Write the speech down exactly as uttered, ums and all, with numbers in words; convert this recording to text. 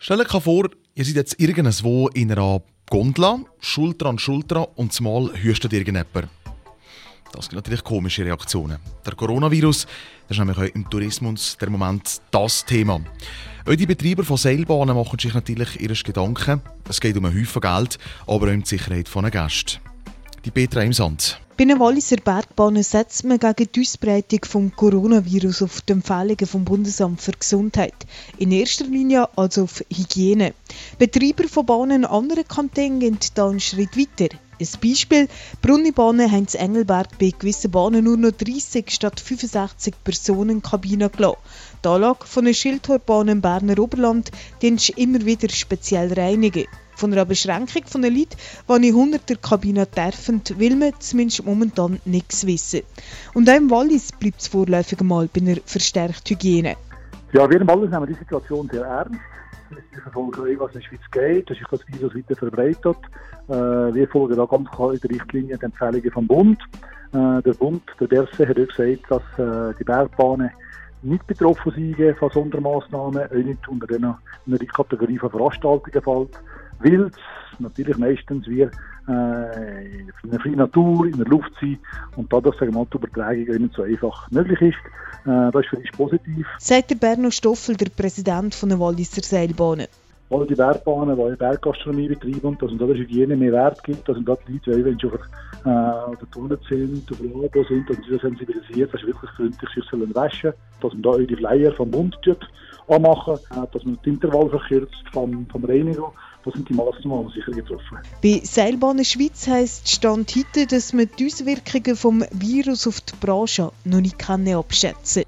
Stellt euch vor, ihr seid jetzt irgendwo in einer Gondel, Schulter an Schulter und zumal hüstet irgendjemand. Das sind natürlich komische Reaktionen. Der Coronavirus, das ist nämlich auch im Tourismus der Moment das Thema. Auch die Betreiber von Seilbahnen machen sich natürlich ihre Gedanken. Es geht um einen Haufen Geld, aber auch um die Sicherheit der Gäste. Die Petra im Sand. Bei den Walliser Bergbahnen setzt man gegen die Ausbreitung des Coronavirus auf die Empfehlungen vom Bundesamt für Gesundheit. In erster Linie also auf Hygiene. Betreiber von Bahnen in anderen Kantonen gehen hier einen Schritt weiter. Ein Beispiel: Brunnibahnen haben in Engelberg bei gewissen Bahnen nur noch dreißig statt fünfundsechzig Personen Kabinen gelassen. Die Anlage von einer Schildhorbahn im Berner Oberland ist immer wieder speziell reinigen. Von einer Beschränkung von den Leuten, die in hunderter Kabinen dürfen, will man zumindest momentan nichts wissen. Und auch im Wallis bleibt es vorläufig mal bei einer verstärkten Hygiene. Ja, wir im Wallis nehmen die Situation sehr ernst. Wir verfolgen auch, was in der Schweiz geht, dass sich das Virus weiter verbreitet. Äh, wir folgen da ganz klar in der Richtlinie die Empfehlungen vom Bund. Äh, der Bund, der Berse, hat auch gesagt, dass äh, die Bergbahnen nicht betroffen sind von Sondermaßnahmen, auch nicht unter einer, einer Kategorie von Veranstaltungen fällt. Weil es natürlich meistens wir äh, in der freien Natur, in der Luft sind und dadurch, sagen wir mal, die Übertragung auch nicht so einfach möglich ist. Äh, das ist für uns positiv. Sagt der Berno Stoffel, der Präsident der Walliser Seilbahnen. Alle die Bergbahnen, die Berggastronomie betreiben, dass es da der Hygiene mehr Wert gibt, dass es da die Leute, wenn sie auf der, äh, der Toilette sind, auf der Labo sind, dass sie sensibilisiert, dass sie wirklich gründlich sich waschen sollen, dass man da auch die Flyer vom Bund anmachen, äh, dass man den Intervall verkürzt vom, vom Reinigung. Das sind die Massnahmen, die sicher getroffen. Bei Seilbahnen Schweiz heisst Stand heute, dass man die Auswirkungen des Virus auf die Branche noch nicht abschätzen kann.